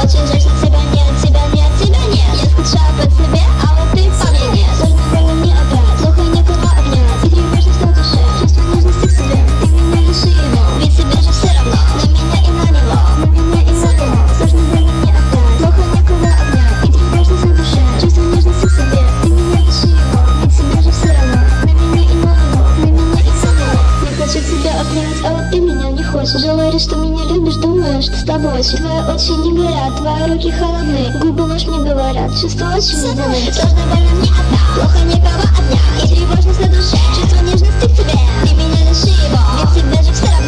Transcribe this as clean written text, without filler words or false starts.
Очень жаль, что тебя нет, тебя нет, тебя нет. Я скучаю по тебе, а вот ты по мне нет. Сложно было мне опять, плохо некого обнять. И тревожность на душе, чувство нежности к себе. Ты меня лиши его, ведь тебе же все равно. На меня и на него, на меня и на него. Сложно было мне опять, плохо некого обнять. И тревожность на душе, чувство нежности к себе. Ты меня лиши его, ведь тебе же все равно. На меня и на него, на меня и на него. Я хочу тебя обнять, а вот ты меня не хочешь. Говоришь, что меня любишь, думаю, что с тобой. Твои очи не горят, твои руки холодны. Губы ложь мне говорят, чувства очень ледяные. Сложно больно мне опять, плохо некого обнять. И тревожность на душе, чувство нежности к тебе. Ты меня лиши его, ведь тебе же все равно.